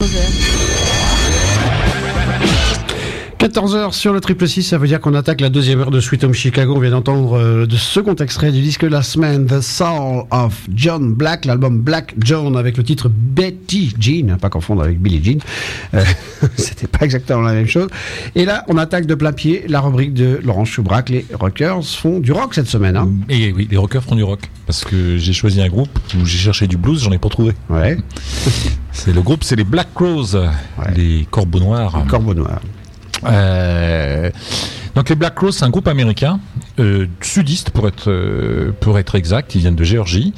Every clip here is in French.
14h. 14h sur le 666, ça veut dire qu'on attaque la deuxième heure de Sweet Home Chicago. On vient d'entendre de second extrait du disque Last Man, The Soul of John Black, l'album Black John avec le titre Betty Jean, pas confondre avec Billie Jean. C'était pas exactement la même chose. Et là, on attaque de plein pied la rubrique de Laurent Choubrac. Les rockers font du rock cette semaine. Hein. Et oui, les rockers font du rock. Parce que j'ai choisi un groupe où j'ai cherché du blues, j'en ai pas trouvé. Ouais. C'est les Black Crowes, les Corbeaux Noirs. Les Corbeaux Noirs. Donc les Black Crowes, c'est un groupe américain, sudiste pour être exact. Ils viennent de Géorgie.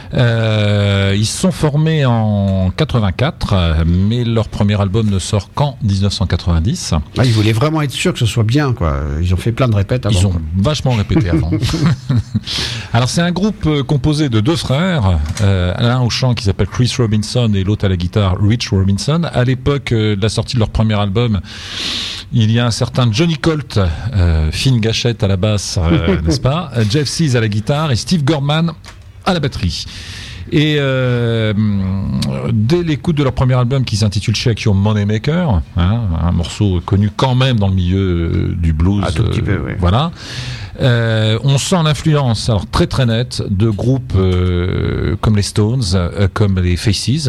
Ils se sont formés en 84, mais leur premier album ne sort qu'en 1990. Ils voulaient vraiment être sûrs que ce soit bien, quoi. Ils ont fait plein de répètes avant. Ils ont vachement répété avant. Alors c'est un groupe composé de deux frères, l'un au chant qui s'appelle Chris Robinson et l'autre à la guitare Rich Robinson. À l'époque de la sortie de leur premier album, il y a un certain Johnny Colt, Finn Gachette à la basse, n'est-ce pas, Jeff Sees à la guitare et Steve Gorman à la batterie. Et dès l'écoute de leur premier album qui s'intitule Shake Your Moneymaker, un morceau connu quand même dans le milieu du blues, tout petit peu, oui. Voilà. On sent l'influence, alors très très nette, de groupes comme les Stones, comme les Faces,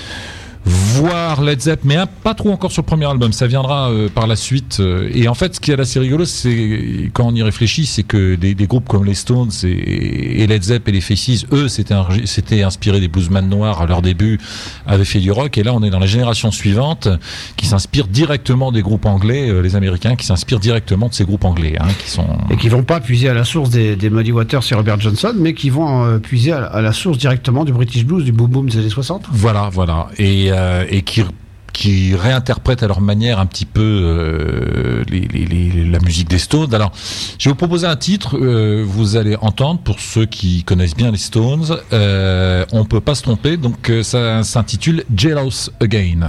voire Led Zepp, mais pas trop encore sur le premier album, ça viendra par la suite. Et en fait, ce qui est assez rigolo, c'est quand on y réfléchit, c'est que des groupes comme les Stones et Led Zepp et les Faces, eux, c'était inspiré des bluesman noirs à leur début, avaient fait du rock, et là on est dans la génération suivante qui s'inspire directement des groupes anglais, les Américains qui s'inspirent directement de ces groupes anglais, et qui vont pas puiser à la source des Muddy Waters et Robert Johnson, mais qui vont puiser à la source directement du British Blues, du boom boom des années 60. Voilà. Et qui réinterprètent à leur manière un petit peu la musique des Stones. Alors, je vais vous proposer un titre, vous allez entendre, pour ceux qui connaissent bien les Stones, on peut pas se tromper, donc ça s'intitule Jealous Again.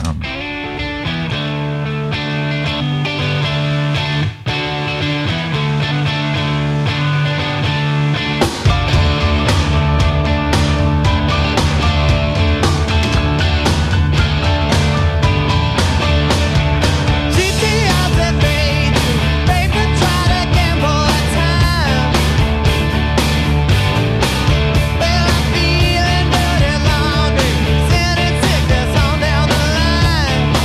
Feeling dirty laundry, sending sickness on down the line.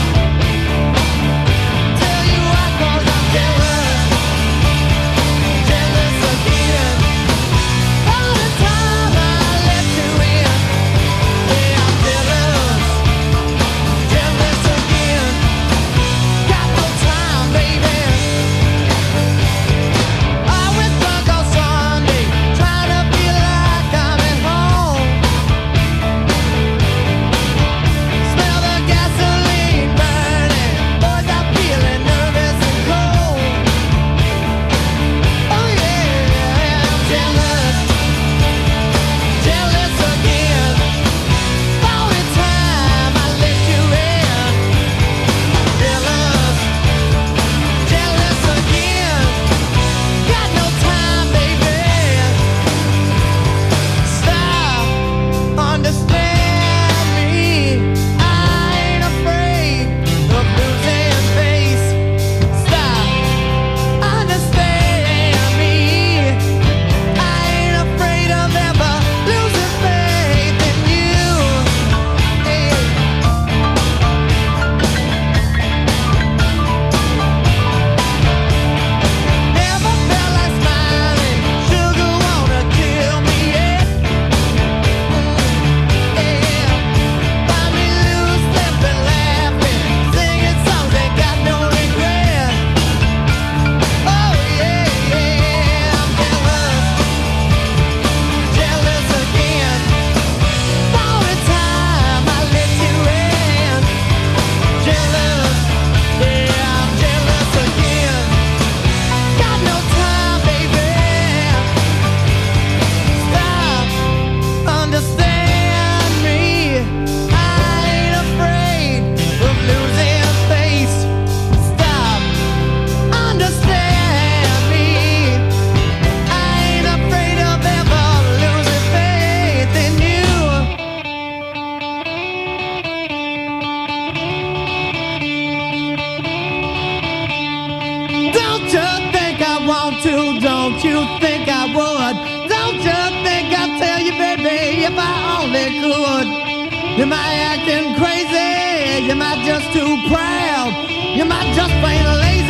don't you think I would? Don't you think I'd tell you, baby, if I only could? You might acting crazy, you might just too proud, you might just plain lazy.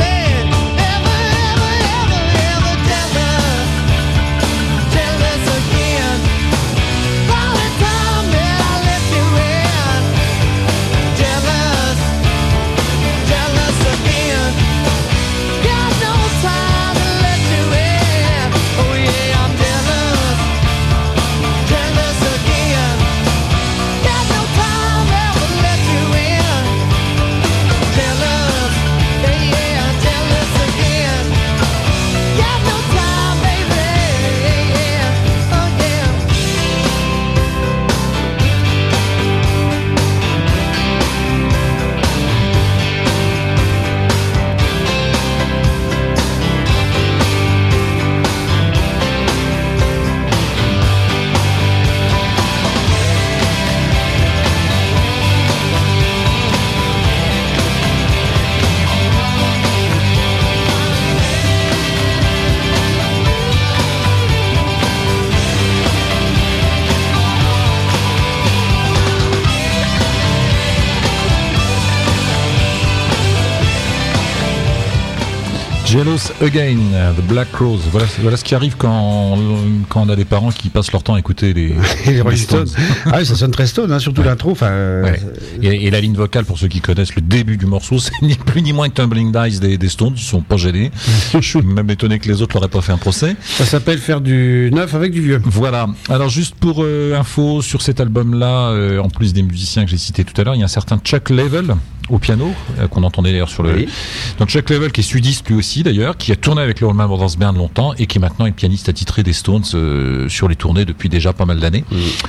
Jealous Again, The Black Crowes. Voilà ce qui arrive quand on a des parents qui passent leur temps à écouter les Rolling Stones. Ah oui, ça sonne très Stone, hein, surtout l'intro. Ouais. Et la ligne vocale, pour ceux qui connaissent le début du morceau, c'est ni plus ni moins que Tumbling Dice des Stones. Ils sont pas gênés. Je suis même étonné que les autres l'auraient pas fait un procès. Ça s'appelle faire du neuf avec du vieux. Voilà. Alors juste pour info sur cet album-là, en plus des musiciens que j'ai cités tout à l'heure, il y a un certain Chuck Leavell au piano, qu'on entendait d'ailleurs sur le... Oui. Donc Chuck Leavell, qui est sudiste lui aussi d'ailleurs, qui a tourné avec les Allman Brothers Band longtemps et qui maintenant est pianiste attitré des Stones sur les tournées depuis déjà pas mal d'années.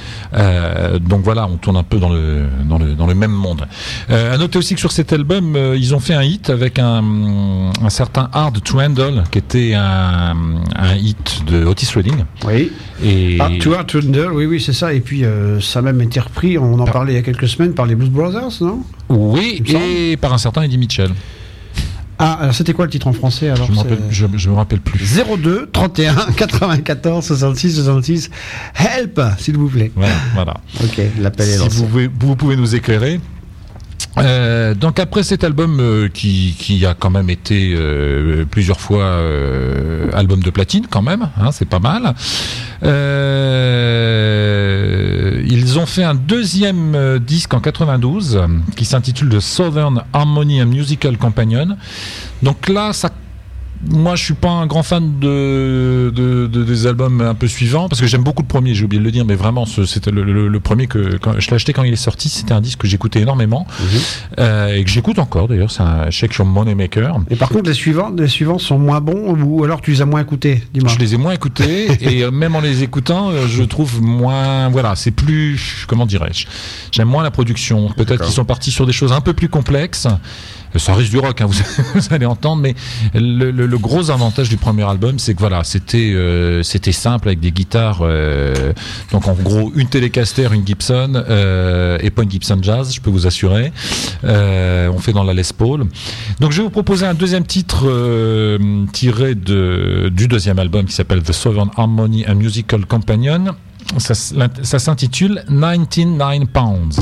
Donc voilà, on tourne un peu dans le même monde. À noter aussi que sur cet album, ils ont fait un hit avec un certain Hard to Handle, qui était un hit de Otis Redding. Oui. Et... Hard to Handle, oui, c'est ça. Et puis ça a même été repris, on en parlait il y a quelques semaines, par les Blues Brothers, non ? Oui, et par un certain Eddie Mitchell. Ah, alors c'était quoi le titre en français alors? Je me rappelle plus. 02 31 94 66 66. Help, s'il vous plaît. Voilà. Ok, l'appel est lancé. Si vous pouvez nous éclairer. Donc après cet album qui a quand même été plusieurs fois album de platine quand même, hein, c'est pas mal. Ils ont fait un deuxième disque en 92 qui s'intitule The Southern Harmony and Musical Companion. Donc là, moi, je suis pas un grand fan des albums un peu suivants, parce que j'aime beaucoup le premier, j'ai oublié de le dire, mais vraiment, c'était le premier que quand je l'ai acheté quand il est sorti, c'était un disque que j'écoutais énormément, et que j'écoute encore d'ailleurs, c'est un Shake Your Money Maker. Et par contre, les suivants sont moins bons, ou alors tu les as moins écoutés, dis-moi. Je les ai moins écoutés, et même en les écoutant, je trouve moins, voilà, c'est plus, comment dirais-je, j'aime moins la production. Peut-être qu'ils sont partis sur des choses un peu plus complexes. Ça reste du rock, hein, vous allez entendre, mais le gros avantage du premier album, c'est que voilà, c'était simple avec des guitares, donc en gros une Telecaster, une Gibson, et pas une Gibson Jazz, je peux vous assurer. On fait dans la Les Paul. Donc je vais vous proposer un deuxième titre tiré du deuxième album qui s'appelle The Southern Harmony and Musical Companion. Ça s'intitule 99 Pounds.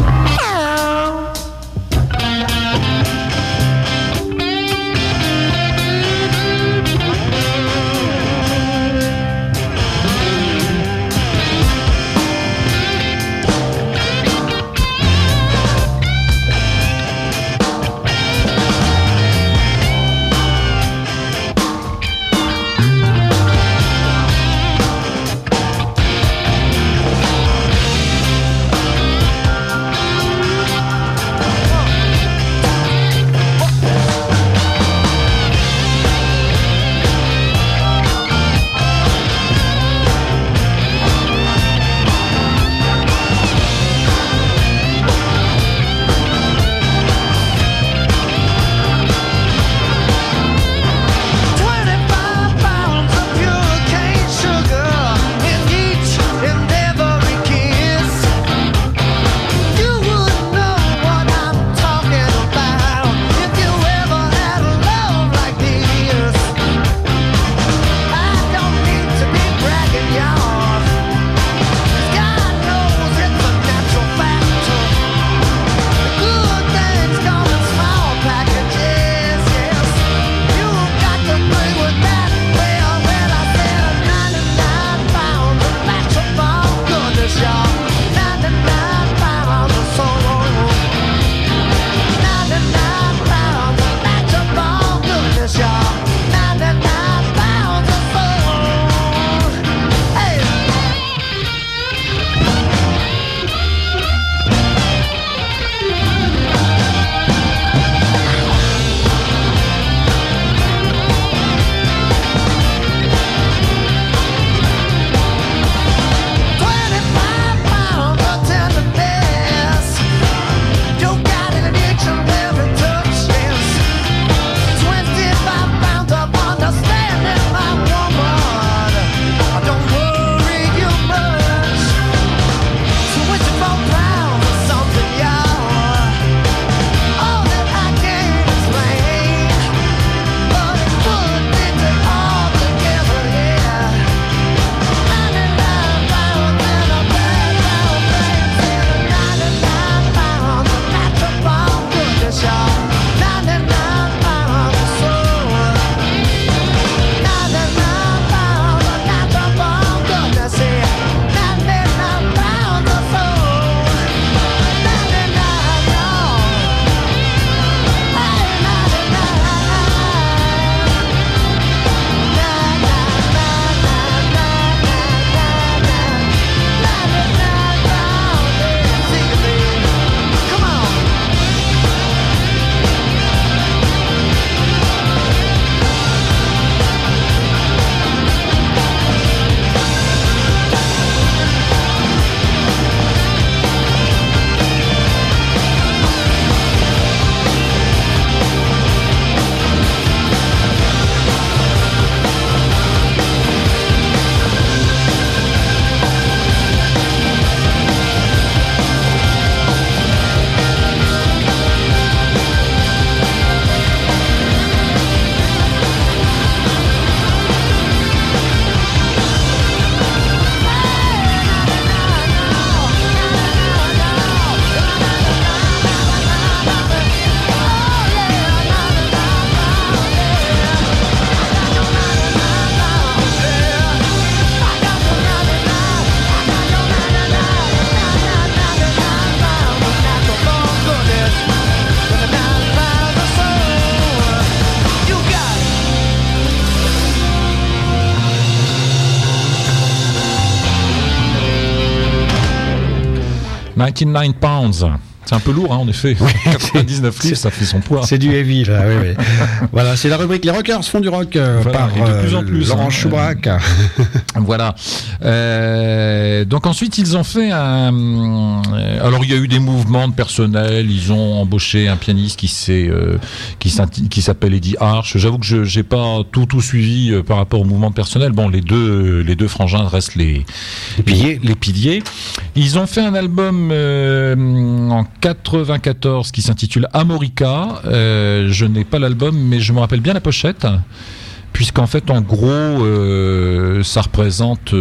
99 pounds. C'est un peu lourd, hein, en effet. 99 livres, ça fait son poids. C'est du heavy, là, oui. Voilà, c'est la rubrique Les Rockers font du rock par et de plus en plus, Laurent Choubrac. Voilà. Donc ensuite, ils ont fait un... alors, il y a eu des mouvements de personnel. Ils ont embauché un pianiste qui s'appelle Eddie Arch. J'avoue que j'ai pas tout suivi par rapport au mouvement de personnel. Bon, les deux frangins restent les piliers. Ils ont fait un album en 94 qui s'intitule Amorica. Je n'ai pas l'album, mais je me rappelle bien la pochette, puisqu'en fait, en gros, ça représente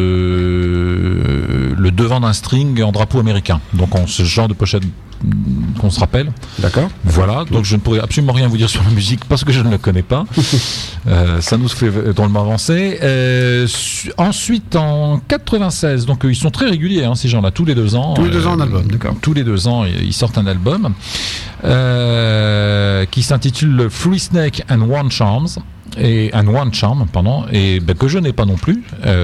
le devant d'un string en drapeau américain. Donc, ce genre de pochette qu'on se rappelle. D'accord. Voilà, donc je ne pourrais absolument rien vous dire sur la musique parce que je ne le connais pas. Ça nous fait drôlement avancer. Ensuite, en 96, donc ils sont très réguliers, ces gens-là, tous les 2 ans. Tous les 2 ans un album, d'accord. Tous les 2 ans, ils sortent un album qui s'intitule Free Snake and One Charm, et que je n'ai pas non plus,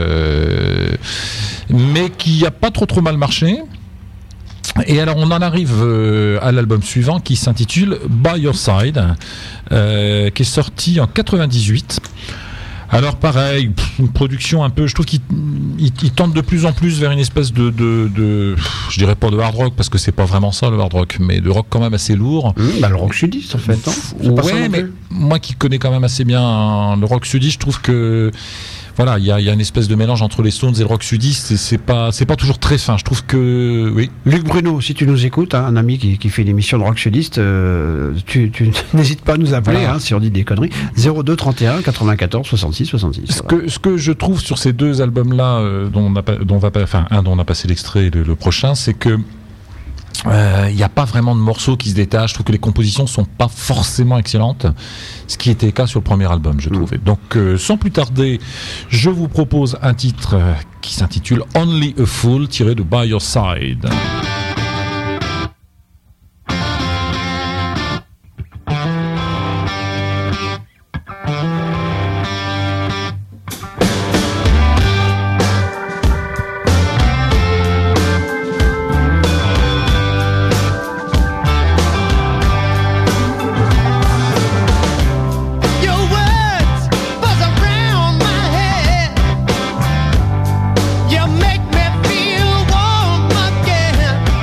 mais qui n'a pas trop mal marché. Et alors on en arrive à l'album suivant qui s'intitule By Your Side, qui est sorti en 98. Alors pareil, une production un peu, je trouve qu'il tente de plus en plus vers une espèce de je dirais pas de hard rock parce que c'est pas vraiment ça le hard rock, mais de rock quand même assez lourd. Le rock sudiste en fait, non? Ouais, mais moi qui connais quand même assez bien le rock sudiste, je trouve que voilà, il y a une espèce de mélange entre les Stones et le rock sudiste, et c'est pas toujours très fin. Je trouve que oui. Luc Bruno, si tu nous écoutes, un ami qui fait une émission de rock sudiste, tu n'hésites pas à nous appeler, voilà. Si on dit des conneries. 02 31 94 66 66. Ce que je trouve sur ces 2 albums-là, dont on a passé l'extrait, le prochain, c'est que il n'y a pas vraiment de morceaux qui se détachent. Je trouve que les compositions sont pas forcément excellentes, ce qui était le cas sur le premier album, je trouvais. Donc sans plus tarder, je vous propose un titre qui s'intitule Only a Fool, tiré de By Your Side. You make me feel warm again.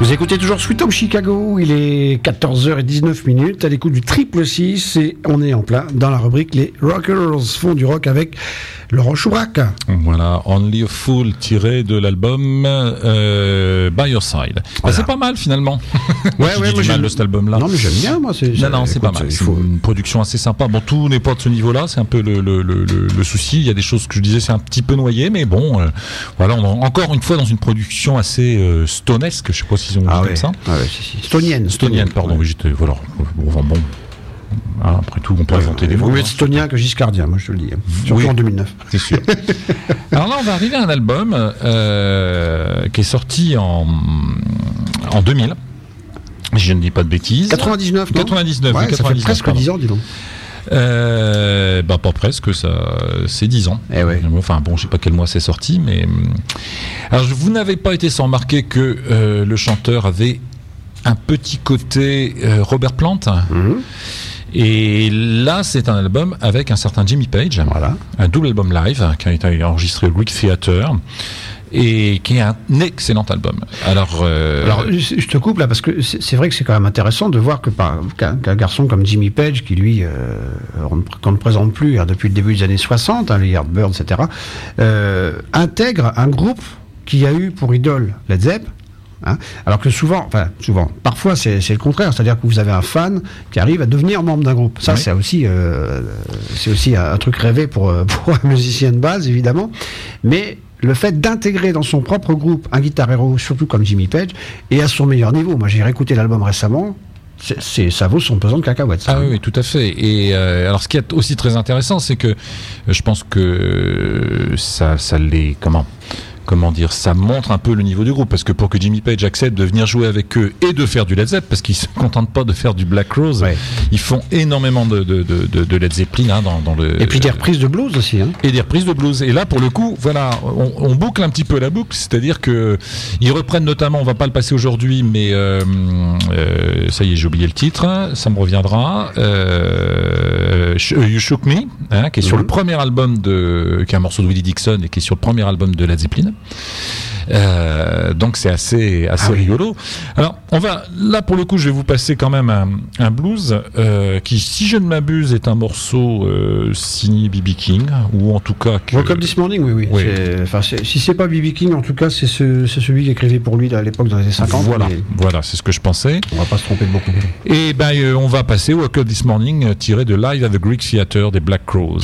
Vous écoutez toujours Sweet Home Chicago, il est 14h19 à l'écoute du Triple 6 et on est en plein dans la rubrique Les Rockers font du rock avec Laurent Chourac. Voilà, Only a Fool tiré de l'album By Your Side. Voilà. C'est pas mal finalement. Ouais, Moi j'aime de cet album-là. Non mais j'aime bien moi. Non, c'est pas mal. Il faut une production assez sympa. Bon, tout n'est pas de ce niveau-là, c'est un peu le souci. Il y a des choses que je disais, c'est un petit peu noyé, mais bon, voilà, on est encore une fois dans une production assez stonesque. Je sais pas s'ils ont dit comme ça. Ah ouais, si. Stonienne, pardon. Oui, j'étais voilà. Bon. Ah, après tout, on peut inventer des mots. Vaut mieux être stonien que giscardien, moi je te le dis. Surtout en 2009. C'est sûr. Alors là, on va arriver à un album qui est sorti en 2000. Si je ne dis pas de bêtises. 99, non 99, ouais, oui, 99. Ça fait presque 10 ans, dis donc. Pas presque, ça, c'est 10 ans. Eh ouais. Enfin bon, je sais pas quel mois c'est sorti, mais alors vous n'avez pas été sans remarquer que le chanteur avait un petit côté Robert Plant. Mm-hmm. Et là, c'est un album avec un certain Jimmy Page, voilà. Un double album live qui a été enregistré au Greek Theatre. Et qui est un excellent album. Alors, je te coupe là parce que c'est vrai que c'est quand même intéressant de voir qu'un garçon comme Jimmy Page, qui lui, qu'on ne présente plus depuis le début des années 60, les Yardbirds, etc., intègre un groupe qui a eu pour idole Led Zepp. Hein, alors que souvent, parfois c'est le contraire, c'est-à-dire que vous avez un fan qui arrive à devenir membre d'un groupe. Ça, oui. c'est aussi un truc rêvé pour un musicien de base, évidemment. Mais le fait d'intégrer dans son propre groupe un guitar-héros, surtout comme Jimmy Page, est à son meilleur niveau. Moi, j'ai réécouté l'album récemment. Ça vaut son pesant de cacahuètes. Ah oui, tout à fait. Et alors, ce qui est aussi très intéressant, c'est que je pense que ça l'est. Comment dire, ça montre un peu le niveau du groupe, parce que pour que Jimmy Page accepte de venir jouer avec eux et de faire du Led Zepp, parce qu'ils se contentent pas de faire du Black Rose, ouais. Ils font énormément de Led Zeppelin dans le. Et puis des reprises de blues aussi. Hein. Et des reprises de blues. Et là, pour le coup, voilà, on boucle un petit peu la boucle, c'est-à-dire que ils reprennent notamment, on va pas le passer aujourd'hui, mais ça y est, j'ai oublié le titre, ça me reviendra. You Shook Me, hein, qui est sur le premier album qui est un morceau de Willie Dixon et qui est sur le premier album de Led Zeppelin. Donc c'est assez rigolo. Alors là pour le coup je vais vous passer quand même un blues qui, si je ne m'abuse, est un morceau signé B.B. King, ou en tout cas Woke Up This Morning, oui. Si c'est pas B.B. King, en tout cas c'est celui qui écrivait pour lui à l'époque dans les années 50. Voilà, c'est ce que je pensais. On va pas se tromper de beaucoup. Et on va passer au Woke Up This Morning tiré de Live at the Greek Theatre des Black Crowes.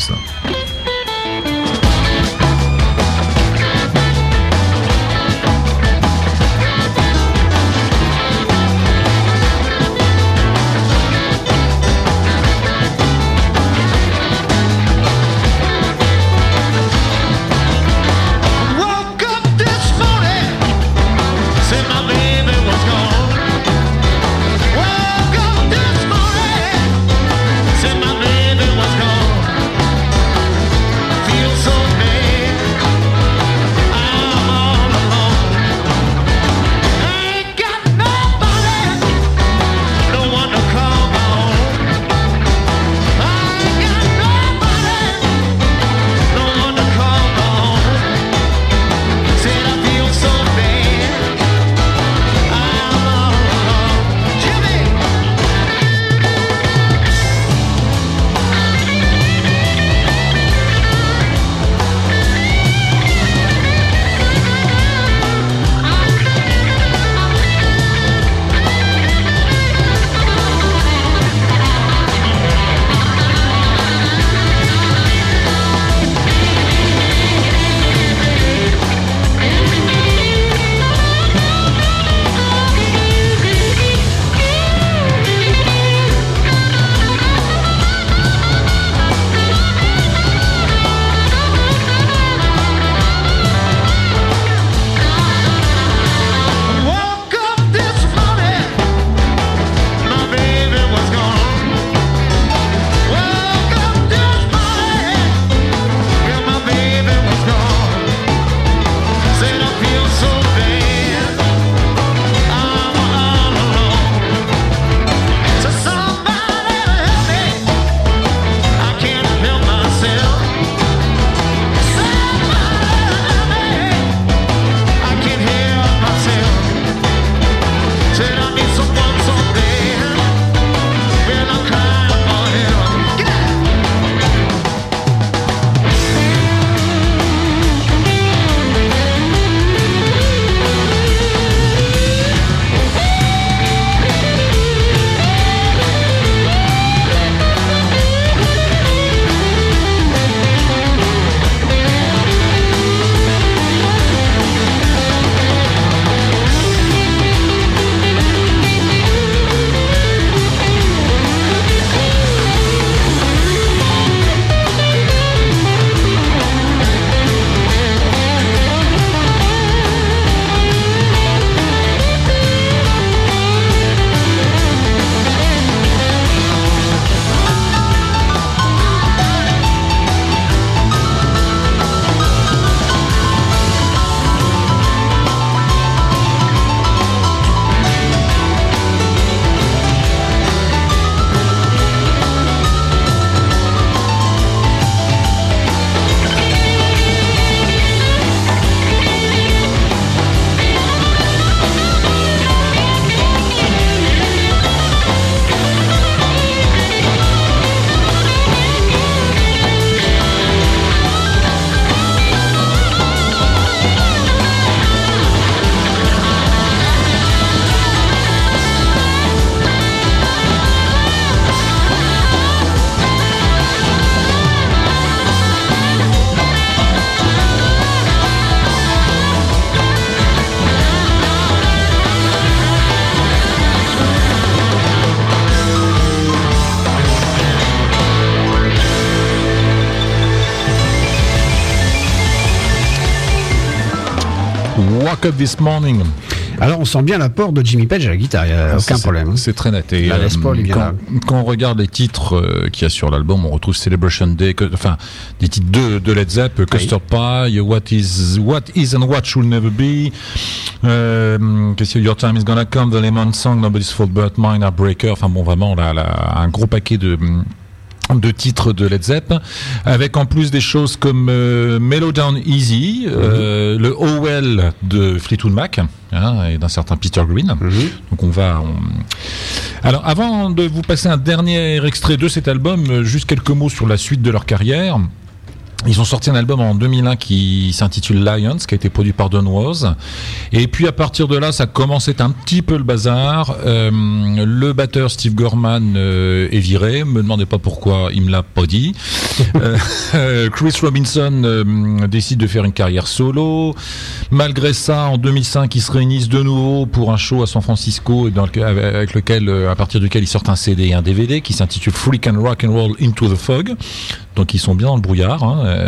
woke up this morning. Alors on sent bien l'apport de Jimmy Page à la guitare, il n'y a aucun problème. C'est très net. Et La Les Paul, il vient là. quand on regarde les titres qu'il y a sur l'album, on retrouve Celebration Day, enfin des titres de Led Zepp, Custard Pie, What is and What Should Never Be, Your Time Is Gonna Come, The Lemon Song, Nobody's Fault But Mine, Heartbreaker. Enfin bon, vraiment un gros paquet de titres de Led Zepp, avec en plus des choses comme Mellow Down Easy, le Oh Well de Fleetwood Mac, et d'un certain Peter Green. Donc Alors avant de vous passer un dernier extrait de cet album, juste quelques mots sur la suite de leur carrière. Ils ont sorti un album en 2001 qui s'intitule Lions, qui a été produit par Don Was. Et puis à partir de là, ça commençait un petit peu le bazar. Le batteur Steve Gorman est viré. Me demandez pas pourquoi, il me l'a pas dit. Chris Robinson décide de faire une carrière solo. Malgré ça, en 2005, ils se réunissent de nouveau pour un show à San Francisco, avec lequel, à partir duquel ils sortent un CD et un DVD qui s'intitule Freak and Rock and Roll Into the Fog. Donc ils sont bien dans le brouillard.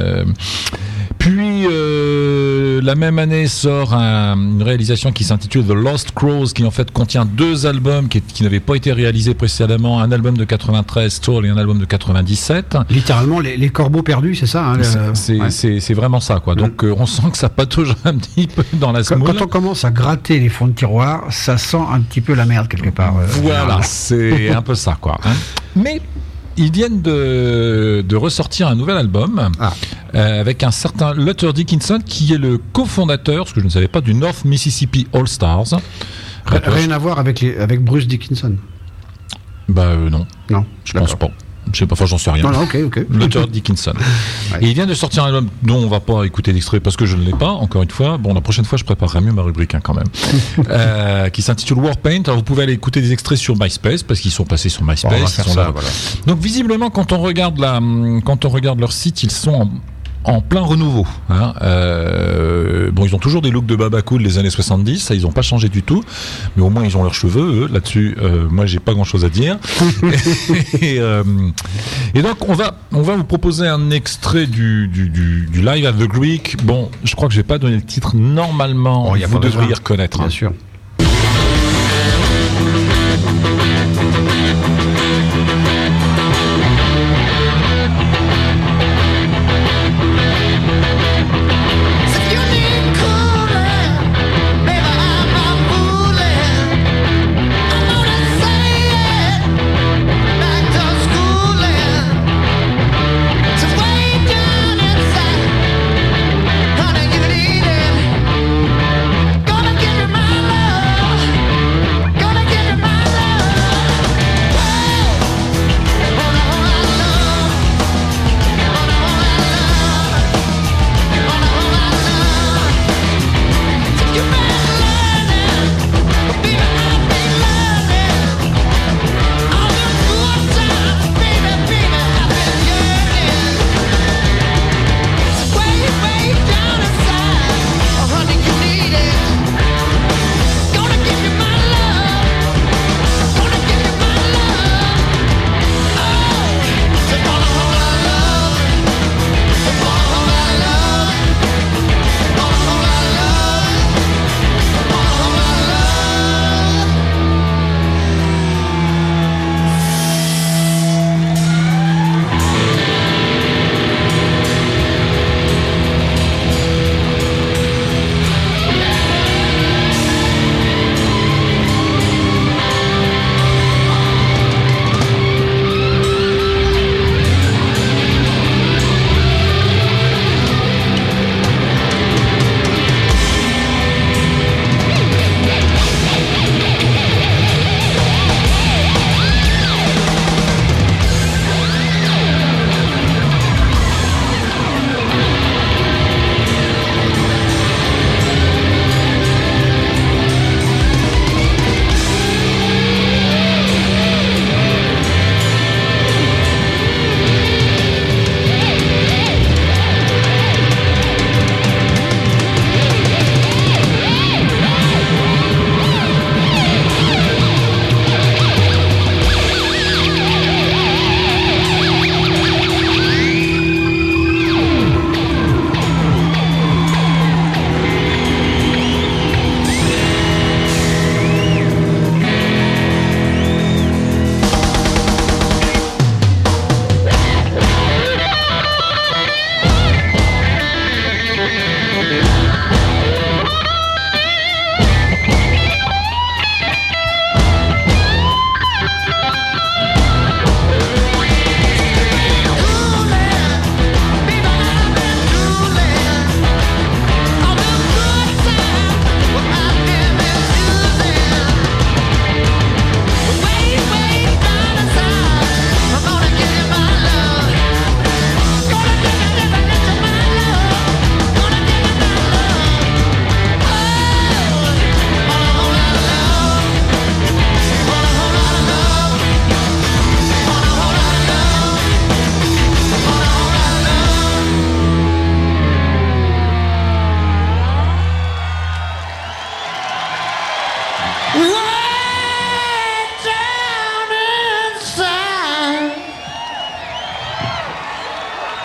Puis la même année sort une réalisation qui s'intitule The Lost Crows, qui en fait contient 2 albums qui n'avaient pas été réalisés précédemment, un album de 93, Toll, et un album de 97. Littéralement les corbeaux perdus, c'est ça, hein, c'est vraiment ça, quoi. Donc on sent que ça patauge un petit peu dans la semoule. Quand on commence à gratter les fonds de tiroir, ça sent un petit peu la merde quelque part. Voilà, c'est un peu ça, quoi. Mais ils viennent de ressortir un nouvel album avec un certain Luther Dickinson qui est le cofondateur, ce que je ne savais pas, du North Mississippi All Stars. Rien à voir avec Bruce Dickinson. Non, je pense pas. Je sais pas, enfin j'en sais rien. Non, ok. Luther Dickinson. Et il vient de sortir un album dont on va pas écouter l'extrait parce que je ne l'ai pas, encore une fois. Bon, la prochaine fois je préparerai mieux ma rubrique quand même. Qui s'intitule Warpaint. Alors vous pouvez aller écouter des extraits sur MySpace parce qu'ils sont passés sur MySpace. Ils sont là. Voilà. Donc visiblement quand on regarde leur site, ils sont en plein renouveau. Bon, ils ont toujours des looks de Baba Cool des années 70, ça ils n'ont pas changé du tout, mais au moins ils ont leurs cheveux, eux, là-dessus. Moi, j'ai pas grand-chose à dire. et donc, on va vous proposer un extrait du Live at the Greek. Bon, je crois que je vais pas donner le titre. Normalement, vous devriez reconnaître. Bien sûr.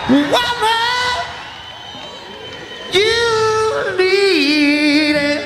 woman, you need it.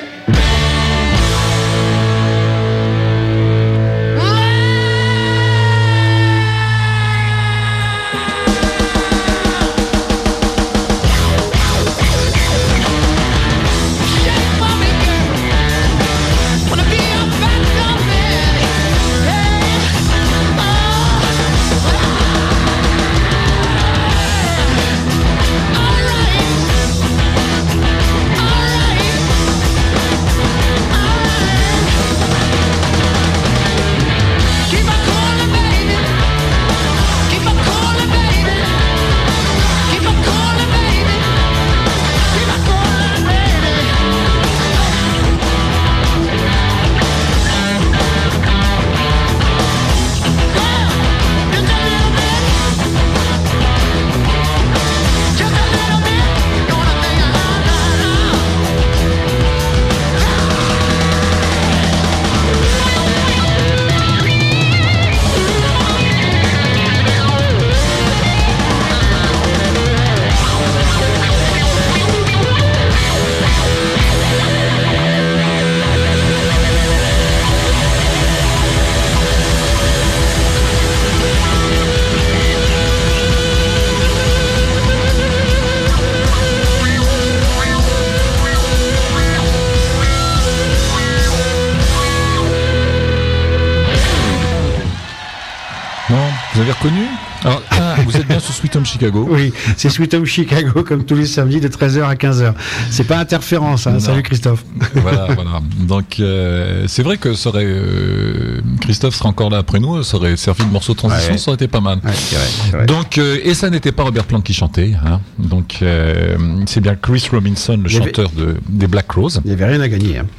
Vous avez reconnu? Alors, vous êtes bien sur Sweet Home Chicago? Oui, c'est Sweet Home Chicago, comme tous les samedis de 13h à 15h. C'est pas interférence, hein. Salut Christophe. Voilà. Donc, c'est vrai que ça aurait, Christophe serait encore là après nous, ça aurait servi de morceau de transition, ça aurait été pas mal. Ouais, c'est vrai. Donc, et ça n'était pas Robert Plant qui chantait, hein. Donc, c'est bien Chris Robinson, le chanteur des Black Crowes. Il n'y avait rien à gagner, hein.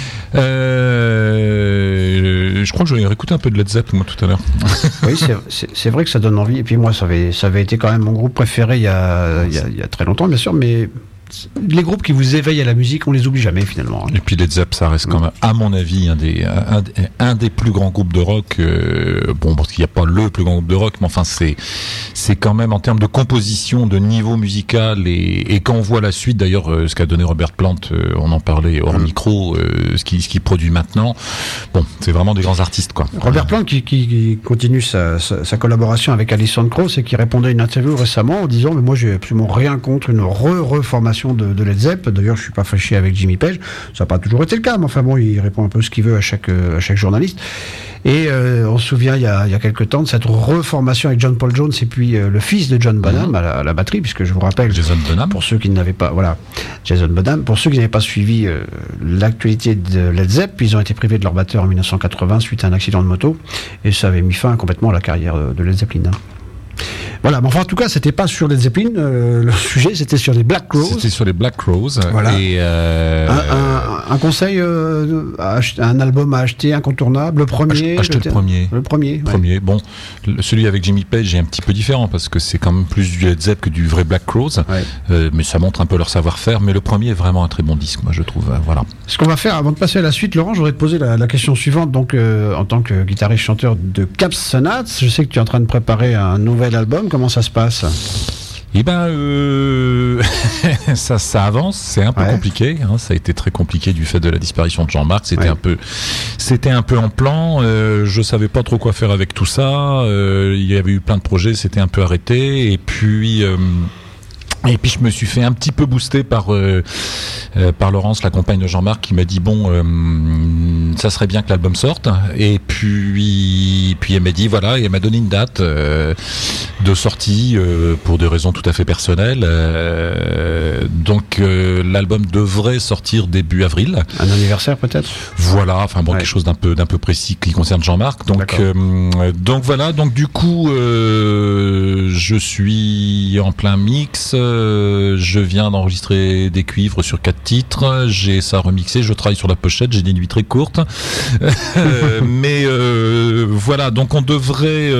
Je crois que j'aurais réécouté un peu de Led Zeppelin moi tout à l'heure. Oui, c'est vrai que ça donne envie. Et puis moi, ça avait été quand même mon groupe préféré il y a très longtemps, bien sûr, mais les groupes qui vous éveillent à la musique, on les oublie jamais finalement. Et puis Led Zeppelin, ça reste quand même, à mon avis, un des plus grands groupes de rock. Bon, parce qu'il n'y a pas le plus grand groupe de rock, mais enfin c'est quand même en termes de composition, de niveau musical, et quand on voit la suite, d'ailleurs, ce qu'a donné Robert Plant, on en parlait hors micro, ce qu'il produit maintenant. Bon, c'est vraiment des grands artistes, quoi. Robert Plant qui continue sa collaboration avec Alison Krauss et qui répondait à une interview récemment en disant mais moi j'ai absolument rien contre une reformation de Led Zepp. D'ailleurs, je suis pas fâché avec Jimmy Page. Ça n'a pas toujours été le cas, mais enfin bon, il répond un peu ce qu'il veut à chaque journaliste. Et on se souvient il y a quelques temps de cette reformation avec John Paul Jones et puis le fils de John Bonham à la batterie, puisque je vous rappelle, Jason Bonham, pour ceux qui n'avaient pas, Jason Bonham, pour ceux qui n'avaient pas suivi l'actualité de Led Zepp, ils ont été privés de leur batteur en 1980 suite à un accident de moto, et ça avait mis fin complètement à la carrière de Led Zeppelin. Voilà, mais enfin en tout cas c'était pas sur Led Zeppelin, le sujet c'était sur les Black Crowes. C'était sur les Black Crowes. Voilà. Et un conseil, un album à acheter incontournable, le premier. Acheter le premier. Le premier. Ouais. Premier. Bon, celui avec Jimmy Page est un petit peu différent parce que c'est quand même plus du Led Zepp que du vrai Black Crowes. Ouais. Mais ça montre un peu leur savoir-faire. Mais le premier est vraiment un très bon disque, moi je trouve. Voilà. Ce qu'on va faire avant de passer à la suite, Laurent, j'aurais te poser la question suivante. Donc, en tant que guitariste chanteur de Cap Sonates, je sais que tu es en train de préparer un nouvel album. Comment ça se passe? Eh ben, ça avance. C'est un peu compliqué. Hein, ça a été très compliqué du fait de la disparition de Jean-Marc. C'était un peu en plan. Je savais pas trop quoi faire avec tout ça. Il y avait eu plein de projets. C'était un peu arrêté. Et puis je me suis fait un petit peu booster par Laurence, la compagne de Jean-Marc, qui m'a dit ça serait bien que l'album sorte. Et puis elle m'a dit voilà, et elle m'a donné une date de sortie pour des raisons tout à fait personnelles. Donc l'album devrait sortir début avril. Un anniversaire peut-être. Voilà, enfin bon, quelque chose d'un peu précis qui concerne Jean-Marc. Donc voilà, donc du coup je suis en plein mix. Je viens d'enregistrer des cuivres sur 4 titres, j'ai ça remixé, je travaille sur la pochette, j'ai des nuits très courtes. Mais voilà, donc on devrait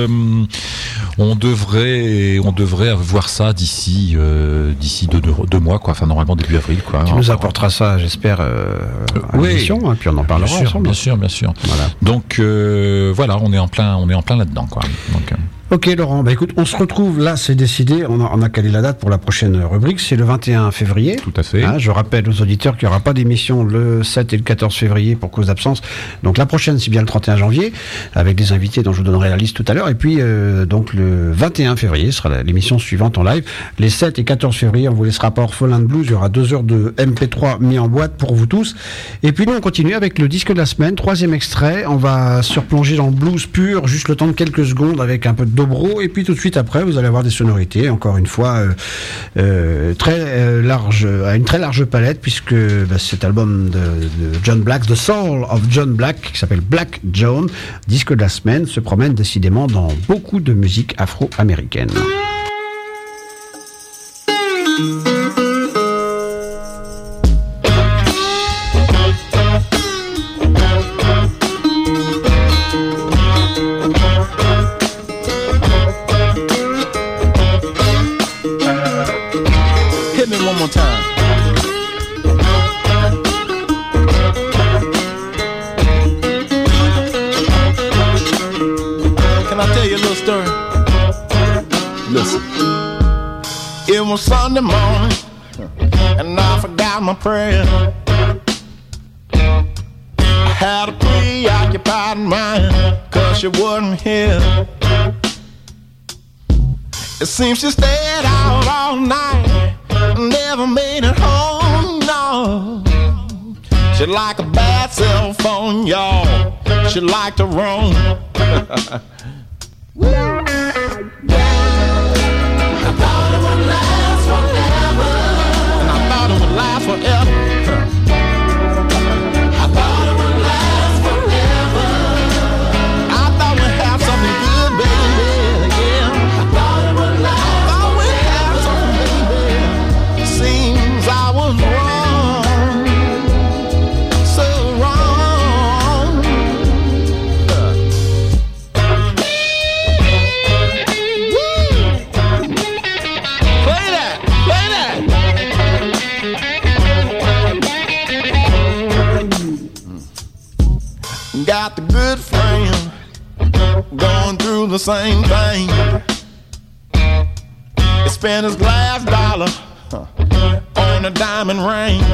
avoir ça d'ici 2 mois, quoi. Enfin normalement début avril, quoi. Tu nous apporteras ça, j'espère, à l'émission, hein, puis on en parlera ensemble. Bien sûr. Voilà. Donc voilà, on est en plein là-dedans, quoi. Donc, Ok Laurent, écoute, on se retrouve, là c'est décidé, on a calé la date pour la prochaine rubrique, c'est le 21 février. Tout à fait. Je rappelle aux auditeurs qu'il n'y aura pas d'émission le 7 et le 14 février pour cause d'absence. Donc la prochaine c'est bien le 31 janvier, avec des invités dont je vous donnerai la liste tout à l'heure. Et puis donc le 21 février sera l'émission suivante en live. Les 7 et 14 février, on vous laissera pas Orphelin de Blues, il y aura 2 heures de MP3 mis en boîte pour vous tous. Et puis nous on continue avec le disque de la semaine, 3e extrait. On va se replonger dans le blues pur, juste le temps de quelques secondes avec un peu de dobro, et puis tout de suite après vous allez avoir des sonorités, encore une fois très large, à une très large palette, puisque cet album de John Black, The Soul of John Black, qui s'appelle Black John, disque de la semaine, se promène décidément dans beaucoup de musique afro-américaine. One more time. Can I tell you a little story? Listen. It was Sunday morning, and I forgot my prayer. I had a preoccupied mind, 'cause she wasn't here. It seems she stayed out all night, never made it home, no. She like a bad cell phone, y'all. She like to roam. I thought it would last forever. And I thought it would last forever. I thought it would last forever. I thought we'd have something good, baby. Yeah. I thought it would last. I thought we'd have something, baby. Seems I was wrong, so wrong. Play that, play that. Got the good friend going through the same thing. He spent his last dollar on a diamond ring.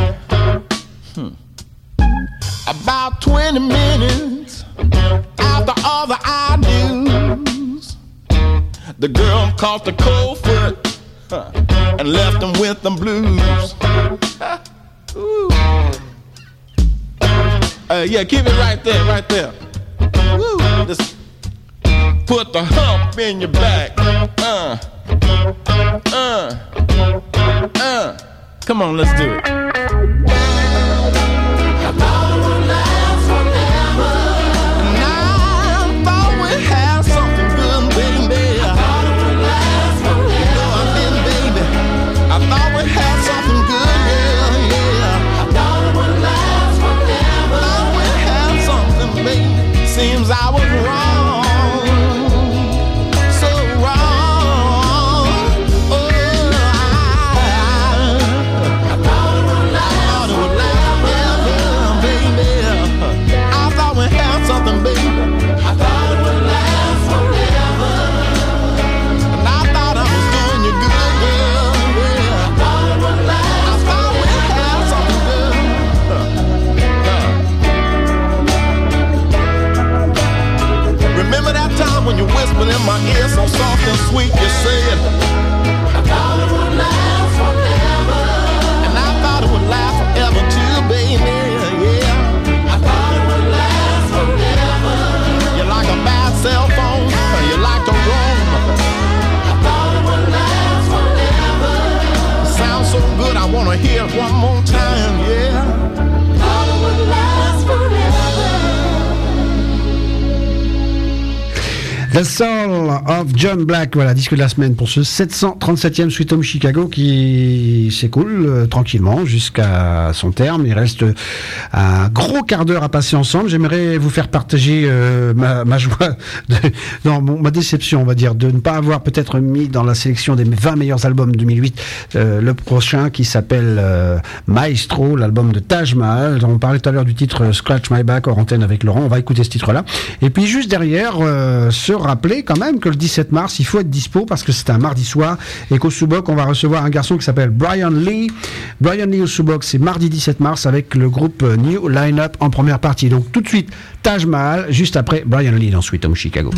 About 20 minutes after all the I do's, the girl caught the cold foot and left him with the blues. Yeah, keep it right there, right there. Woo. Just put the hump in your back. Come on, let's do it. I thought it would last forever. And I thought we'd have something good, baby. I thought it would last forever. No, I didn't, baby. I thought we'd have something good, yeah, yeah. I thought it would last forever. I thought we'd have something, baby. Seems I was wrong. When you whispered in my ear so soft and sweet, you said, I thought it would last forever. And I thought it would last forever too, baby, yeah. I thought it would last forever. You're like a bad cell phone, you like to roam. I thought it would last forever. Sounds so good, I want to hear it one more time, yeah. I thought it would last forever. The Soul of John Black, voilà, disque de la semaine pour ce 737e Sweet Home Chicago qui s'écoule tranquillement jusqu'à son terme. Il reste un gros quart d'heure à passer ensemble. J'aimerais vous faire partager ma joie, ma déception, on va dire, de ne pas avoir peut-être mis dans la sélection des 20 meilleurs albums 2008 le prochain qui s'appelle Maestro, l'album de Taj Mahal. On parlait tout à l'heure du titre Scratch My Back hors antenne avec Laurent. On va écouter ce titre-là. Et puis juste derrière, se rappeler quand même que que le 17 mars, il faut être dispo parce que c'est un mardi soir et qu'au Sous-Boc, on va recevoir un garçon qui s'appelle Brian Lee. Brian Lee au Sous-Boc, c'est mardi 17 mars avec le groupe New Line-Up en première partie. Donc tout de suite, Taj Mahal, juste après Brian Lee dans Sweet Home Chicago.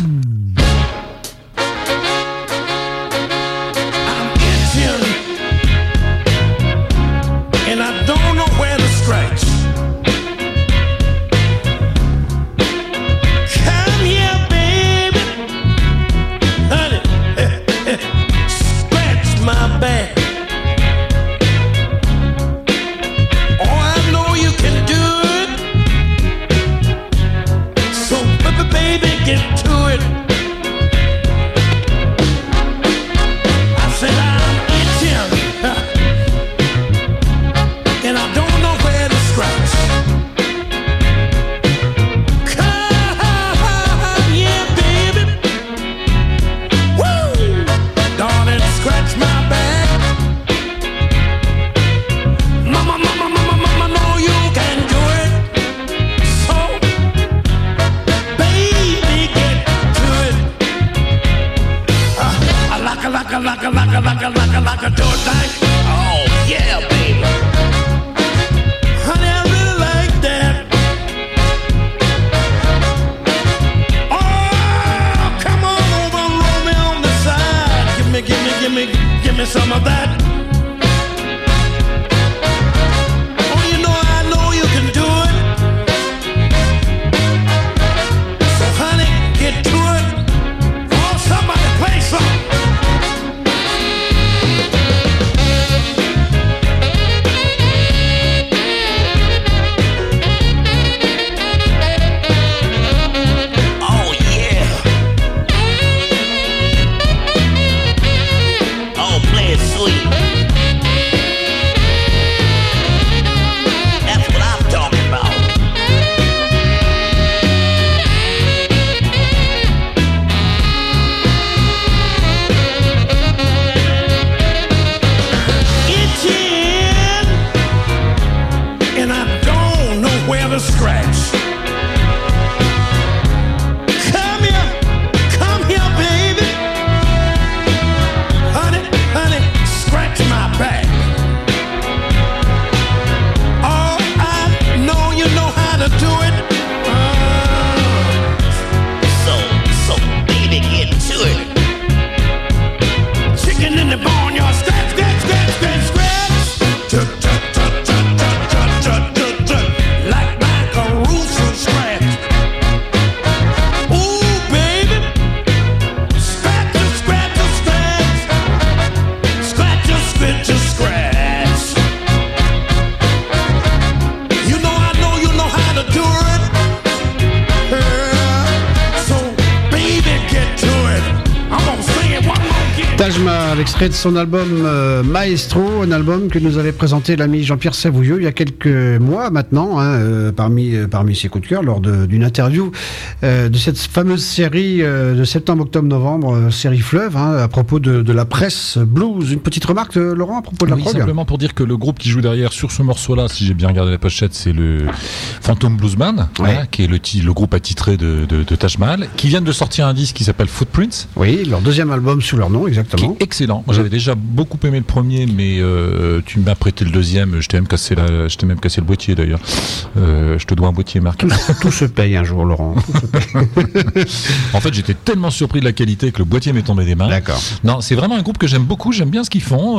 Extrait de son album Maestro, un album que nous avait présenté l'ami Jean-Pierre Savouilleux il y a quelques mois maintenant, parmi ses coups de cœur lors d'une interview de cette fameuse série de septembre, octobre, novembre, série Fleuve, à propos de la presse blues. Une petite remarque, Laurent, à propos de la prog. Simplement pour dire que le groupe qui joue derrière sur ce morceau-là, si j'ai bien regardé la pochette, c'est le Phantom Bluesman, qui est le groupe attitré de Taj Mahal, qui viennent de sortir un disque qui s'appelle Footprints. Oui, leur deuxième album sous leur nom, exactement. Qui est excellent. Moi, j'avais déjà beaucoup aimé le premier, mais tu m'as prêté le deuxième. Je t'ai même cassé le boîtier d'ailleurs. Je te dois un boîtier, Marc. Tout se paye un jour, Laurent. En fait, j'étais tellement surpris de la qualité que le boîtier m'est tombé des mains. D'accord. Non, c'est vraiment un groupe que j'aime beaucoup. J'aime bien ce qu'ils font.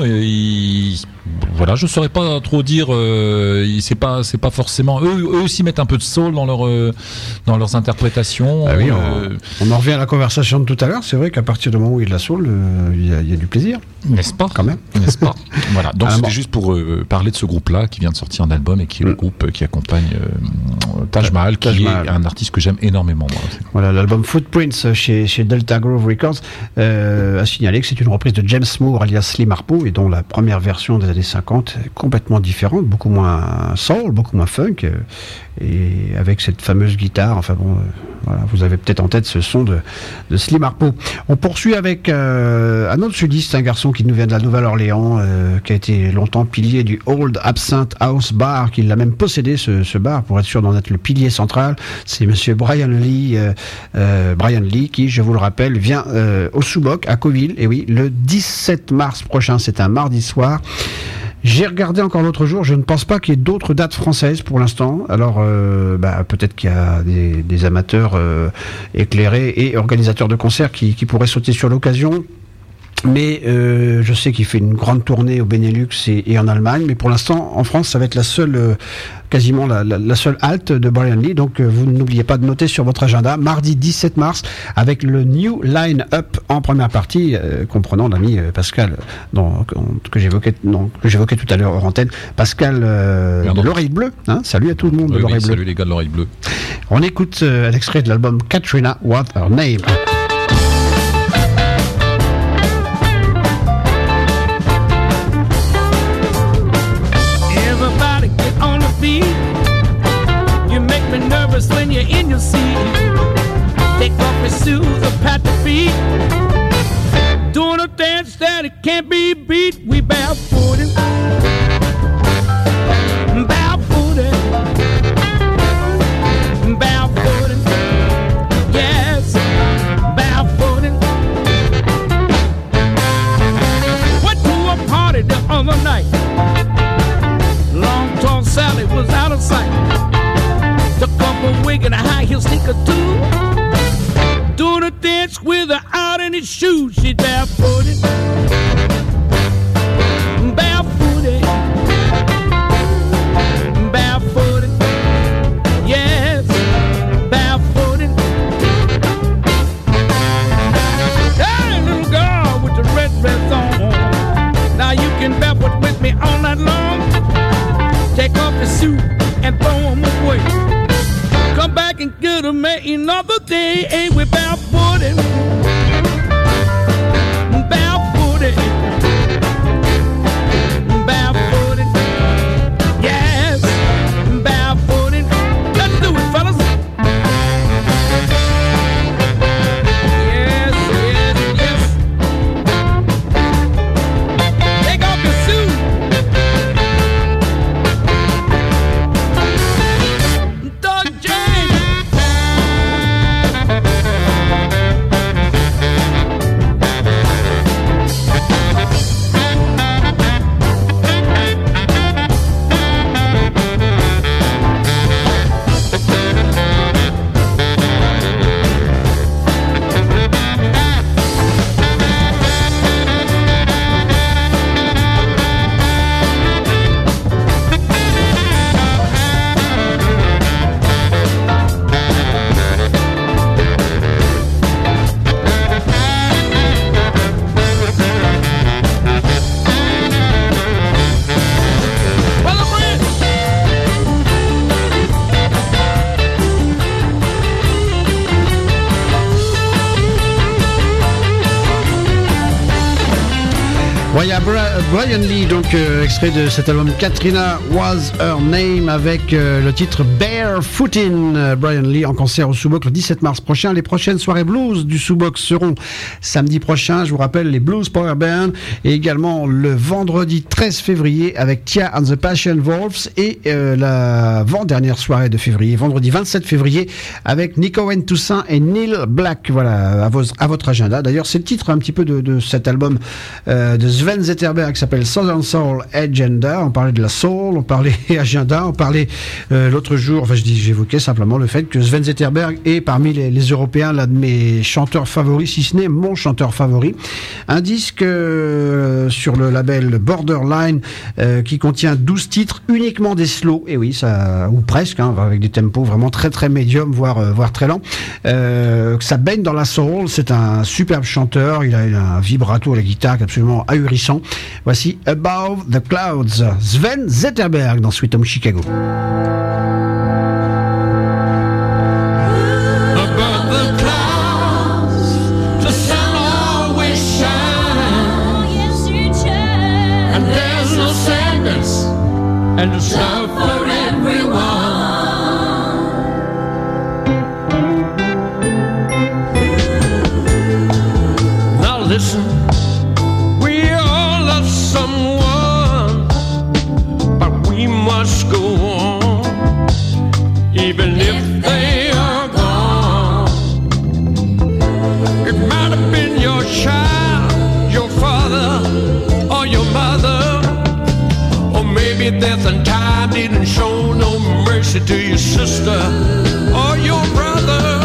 Voilà, je saurais pas trop dire. C'est pas forcément. Eux aussi mettent un peu de soul dans leurs interprétations. Ah oui, on en revient à la conversation de tout à l'heure. C'est vrai qu'à partir du moment où il y a de la soul, il y a du plaisir. N'est-ce pas ? Quand même. N'est-ce pas ? Voilà. Donc c'était juste pour parler de ce groupe-là qui vient de sortir un album et qui est le groupe qui accompagne Taj Mahal, qui est un artiste que j'aime énormément. Moi. Voilà, l'album Footprints chez Delta Grove Records a signalé que c'est une reprise de James Moore alias Slim Harpo et dont la première version des années 50 est complètement différente, beaucoup moins soul, beaucoup moins funk et avec cette fameuse guitare, enfin bon, Voilà, vous avez peut-être en tête ce son de Slim Harpo. On poursuit avec un autre sudiste, un garçon qui nous vient de la Nouvelle-Orléans, qui a été longtemps pilier du Old Absinthe House Bar, qui l'a même possédé ce bar pour être sûr d'en être le pilier central. C'est monsieur Brian Lee, qui, je vous le rappelle, vient au Sous-Boc à Cauville, et oui, le 17 mars prochain, c'est un mardi soir. J'ai regardé encore l'autre jour, je ne pense pas qu'il y ait d'autres dates françaises pour l'instant. Alors, peut-être qu'il y a des amateurs éclairés et organisateurs de concerts qui pourraient sauter sur l'occasion. Mais je sais qu'il fait une grande tournée au Benelux et en Allemagne. Mais pour l'instant, en France, ça va être la seule, quasiment la seule halte de Brian Lee. Donc, vous n'oubliez pas de noter sur votre agenda, mardi 17 mars, avec le New Line-Up en première partie, comprenant l'ami Pascal, que j'évoquais tout à l'heure hors antenne, Pascal de l'Oreille Bleue. Hein, salut à tout le monde de l'Oreille Bleue. Salut les gars de l'Oreille Bleue. On écoute un extrait de l'album Katrina, What Her Name. You make me nervous when you're in your seat. Take off your shoes or pat your feet. Doing a dance that it can't be beat. We barefooted, barefooted, barefooted. Yes, barefooted. Went to a party the other night. Long tall Sally was out of sight. Took off a wig and a high heel sneaker too. Doing a dance with her out in his shoes. She's barefooted, barefooted, barefooted. Yes, barefooted. Hey, little girl with the red dress on. Now you can barefoot with me all night long. Take off your suit and throw them away. Come back and get them another day. Ain't we barefooted? Barefooted. Barefooted. Yes, barefooted. Let's do it, fellas. Yes, yes, yes. Take off your suit. Brian Lee, donc extrait de cet album Katrina Was Her Name avec le titre Barefootin'. Brian Lee en concert au Sous-Boc le 17 mars prochain. Les prochaines soirées blues du Sous-Boc seront samedi prochain, je vous rappelle, les Blues Power Band, et également le vendredi 13 février avec Tia and the Passion Wolves, et l'avant-dernière soirée de février, vendredi 27 février, avec Nico N. Toussaint et Neil Black. Voilà, à votre agenda. D'ailleurs, c'est le titre un petit peu de cet album de Sven Zetterberg qui s'appelle Southern Soul Agenda. On parlait de la soul, on parlait agenda, on parlait l'autre jour, j'évoquais simplement le fait que Sven Zetterberg est parmi les Européens l'un de mes chanteurs favoris, si ce n'est mon chanteur favori. Un disque sur le label Borderline qui contient 12 titres, uniquement des slows, et oui, ça, ou presque, hein, avec des tempos vraiment très très médium, voire très lents. Ça baigne dans la soul, c'est un superbe chanteur, il a un vibrato à la guitare absolument ahurissant. Voici Above the Clouds, Sven Zetterberg dans Sweet Home Chicago. And there's love for everyone. And if they are gone, it might have been your child, your father, or your mother. Or maybe death and time didn't show no mercy to your sister or your brother.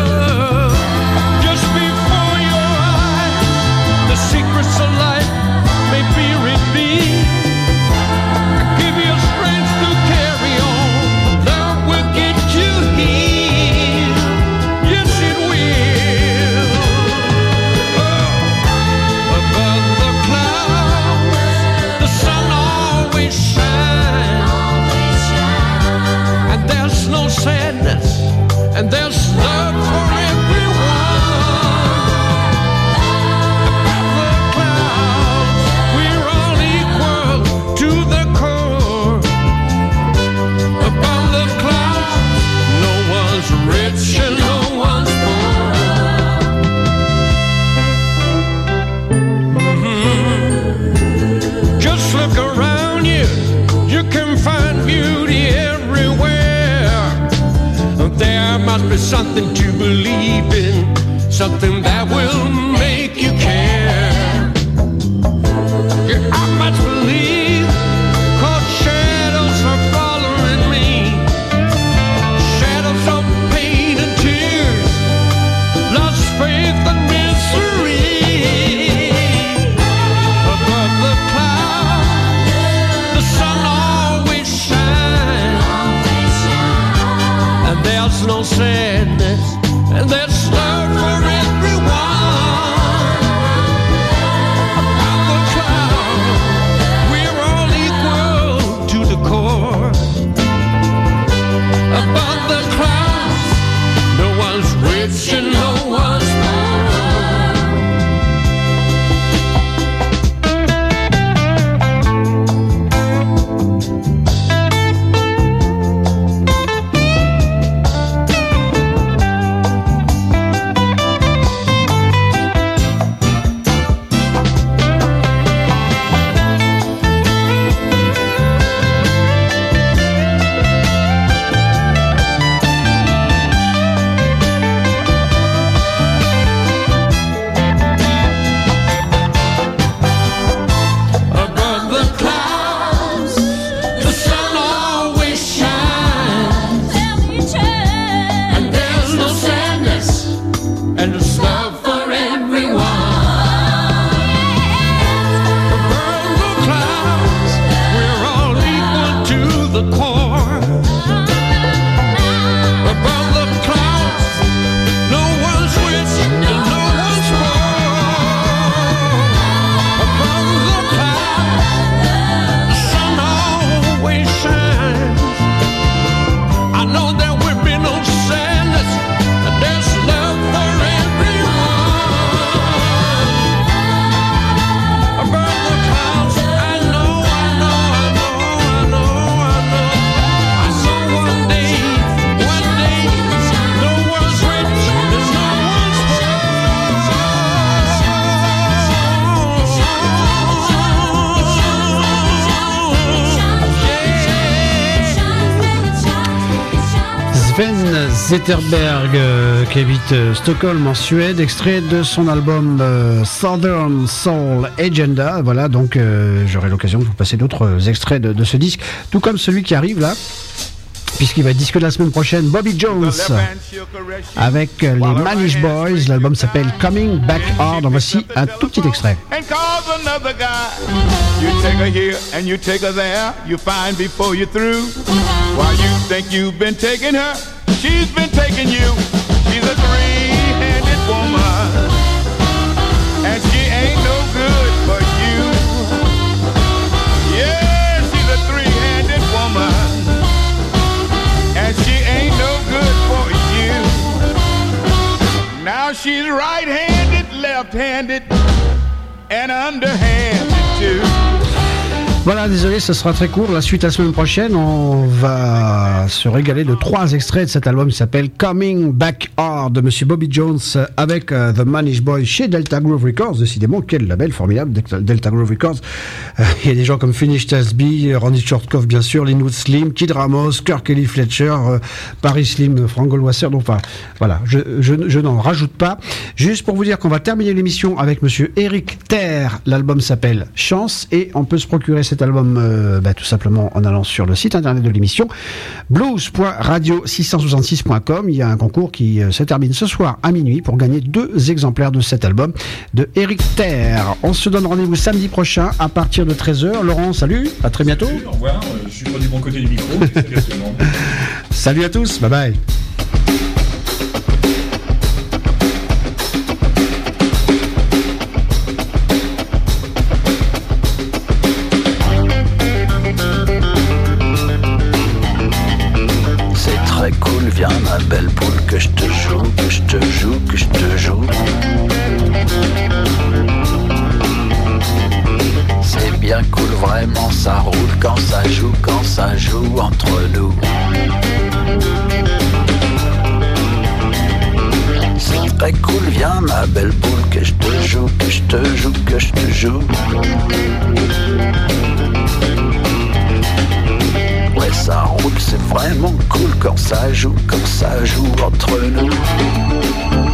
Just before your eyes, the secrets of life may be revealed. Give you strength to carry on. Love will get you healed. Yes, it will. Oh, above the clouds, the sun always shines. And there's no sadness, and there's love for everyone. Above the clouds, we're all equal to the core. Above the clouds, no one's rich and no one's poor. Just look around you, you can find beauty everywhere. There must be something to believe in, something that will make you care. Yeah, I must believe, 'cause shadows are following me. Shadows of pain and tears, lost faith and misery. Above the clouds, the sun always shines. And there's no sadness, and there's love for everyone. Above the clouds, we're all equal to the core. Above the clouds, no one's rich and no one's poor. Above the clouds, the sun always shines. And there's no sadness, and there's love for everyone. Above the clouds, we're all equal to the core. Above the clouds, no one's rich and no one's poor. Above the clouds, the sun always shines. I know there will be no sadness, and there's love for everyone. Above the clouds, I know. I saw one day, no one's rich and no one's Sven Zetterberg, qui habite Stockholm en Suède, extrait de son album Southern Soul Agenda. Voilà, donc j'aurai l'occasion de vous passer d'autres extraits de ce disque, tout comme celui qui arrive là, puisqu'il va être disque la semaine prochaine, Bobby Jones avec les Manish Boys. L'album s'appelle Coming Back Hard. En voici un tout petit extrait. And cause another guy. You take her here and you take her there. You find before you're through. While you think you've been taking her, she's been taking you. She's a three-handed woman, and she ain't no good for you. Yeah, she's a three-handed woman, and she ain't no good for you. Now she's right-handed, left-handed, and underhanded too. Voilà, désolé, ce sera très court. La suite la semaine prochaine, on va se régaler de 3 extraits de cet album qui s'appelle Coming Back Hard de Monsieur Bobby Jones avec The Manish Boys chez Delta Groove Records. Décidément, quel label formidable, Delta Groove Records. Il y a des gens comme Finnish Tasby, Randy Shortkoff bien sûr, Linwood Slim, Kid Ramos, Kirk Kelly Fletcher, Paris Slim, Frank Goldwasser. Donc enfin, voilà, je n'en rajoute pas. Juste pour vous dire qu'on va terminer l'émission avec Monsieur Eric Terre. L'album s'appelle Chance et on peut se procurer cet album tout simplement en allant sur le site internet de l'émission blues.radio666.com. Il y a un concours qui se termine ce soir à minuit pour gagner 2 exemplaires de cet album de Eric Terre. On se donne rendez-vous samedi prochain à partir de 13h. Laurent, salut, à très bientôt. Salut, au revoir, je suis pas du bon côté du micro. Salut à tous, bye bye. Cool, viens ma belle poule, que je te joue, que je te joue, que je te joue. C'est bien cool, vraiment ça roule quand ça joue entre nous. C'est très cool, viens ma belle poule, que je te joue, que je te joue, que je te joue. Ouais, ça roule, c'est vraiment cool quand ça joue entre nous.